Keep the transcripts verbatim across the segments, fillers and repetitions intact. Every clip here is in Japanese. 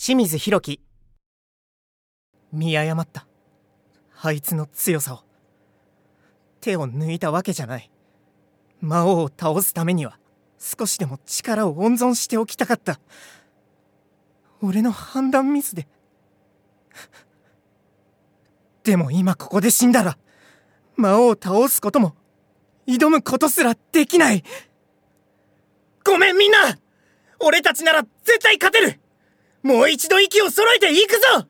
清水宏樹。見誤った。あいつの強さを。手を抜いたわけじゃない。魔王を倒すためには少しでも力を温存しておきたかった。俺の判断ミスで。でも今ここで死んだら魔王を倒すことも挑むことすらできない。ごめんみんな、俺たちなら絶対勝てる。もう一度息を揃えていくぞ。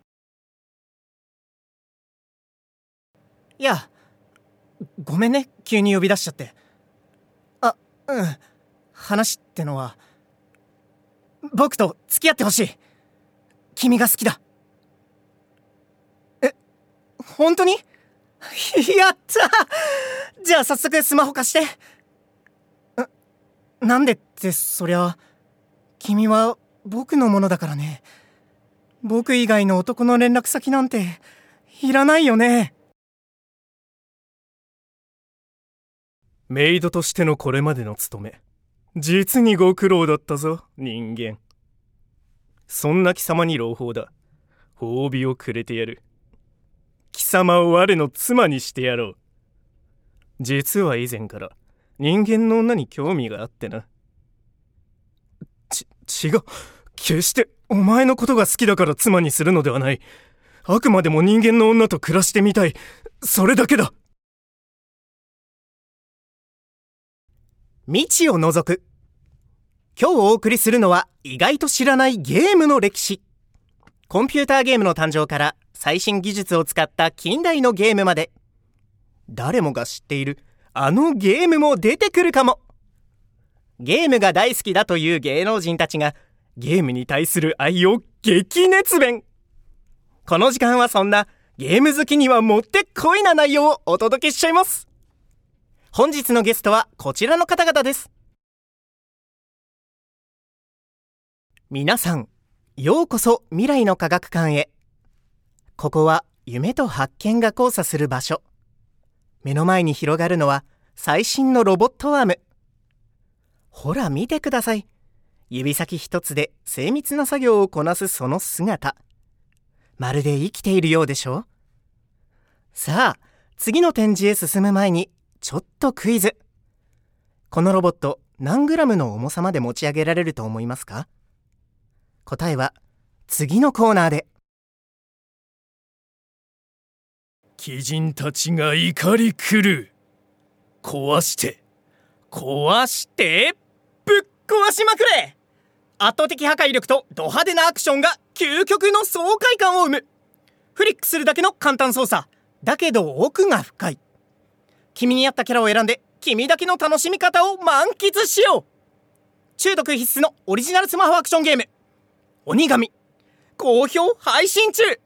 いや、ごめんね、急に呼び出しちゃって。あ、うん、話ってのは僕と付き合ってほしい。君が好きだ。え、本当に？やった！じゃあ早速スマホ貸して。な、なんでって、そりゃ君は僕のものだからね。僕以外の男の連絡先なんていらないよね。 メイドとしてのこれまでの務め、実にご苦労だったぞ、人間。そんな貴様に朗報だ。褒美をくれてやる。貴様を我の妻にしてやろう。実は以前から人間の女に興味があってな。ち、違う。決してお前のことが好きだから妻にするのではない。あくまでも人間の女と暮らしてみたい。それだけだ。 未知を除く。今日お送りするのは意外と知らないゲームの歴史。コンピューターゲームの誕生から最新技術を使った近代のゲームまで、誰もが知っているあのゲームも出てくるかも。ゲームが大好きだという芸能人たちがゲームに対する愛を激熱弁。この時間はそんなゲーム好きにはもってこいな内容をお届けしちゃいます。本日のゲストはこちらの方々です。皆さん、ようこそ未来の科学館へ。ここは夢と発見が交差する場所。目の前に広がるのは最新のロボットアーム。ほら見てください。指先一つで精密な作業をこなすその姿。まるで生きているようでしょ。さあ、次の展示へ進む前にちょっとクイズ。このロボット、何グラムの重さまで持ち上げられると思いますか？答えは次のコーナーで。 鬼人たちが怒り狂う。壊して壊してぶっ壊しまくれ。圧倒的破壊力とド派手なアクションが究極の爽快感を生む。フリックするだけの簡単操作だけど奥が深い。君に合ったキャラを選んで君だけの楽しみ方を満喫しよう。中毒必須のオリジナルスマホアクションゲーム鬼神、好評配信中。